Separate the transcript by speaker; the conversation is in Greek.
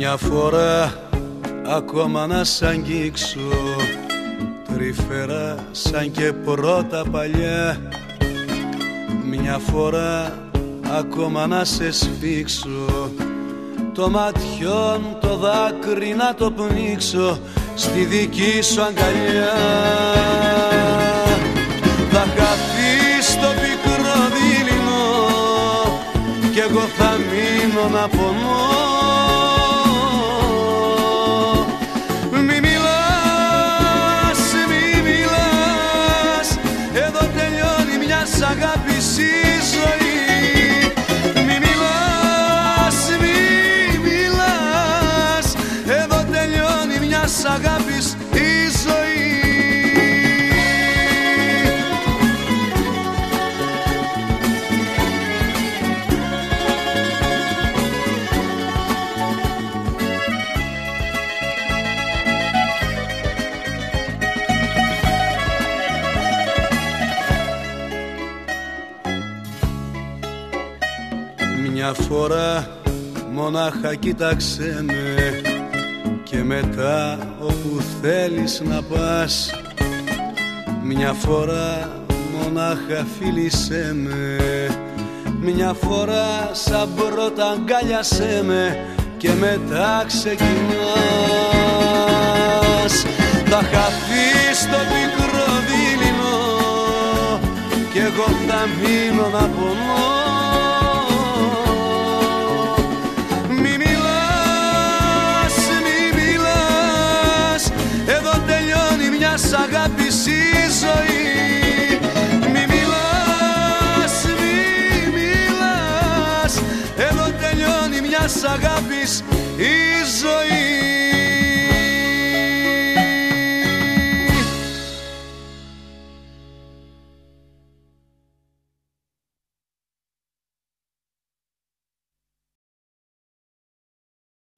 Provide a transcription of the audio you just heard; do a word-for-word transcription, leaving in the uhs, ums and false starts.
Speaker 1: Μια φορά ακόμα να σ' αγγίξω, τρυφερά σαν και πρώτα παλιά. Μια φορά ακόμα να σε σφίξω, το ματιόν το δάκρυ να το πνίξω στη δική σου αγκαλιά. Θα χαθείς στο πικρό δειλινό κι εγώ θα μείνω να πονώ. Μη μιλάς, μη μιλάς, εδώ τελειώνει μιας αγάπης η ζωή. Μη μιλάς, μη μιλάς, εδώ τελειώνει μιας αγάπης η ζωή. Μια φορά μονάχα κοίταξέ με και μετά όπου θέλεις να πας. Μια φορά μονάχα φίλησέ με, μια φορά σαν πρώτα αγκάλιασέ με και μετά ξεκινάς. Θα χαθείς στο πικρό δειλινό κι εγώ θα μείνω να πονώ. Μιας αγάπης η ζωή. Μη μιλάς, μη μιλάς, εδώ τελειώνει μιας αγάπης η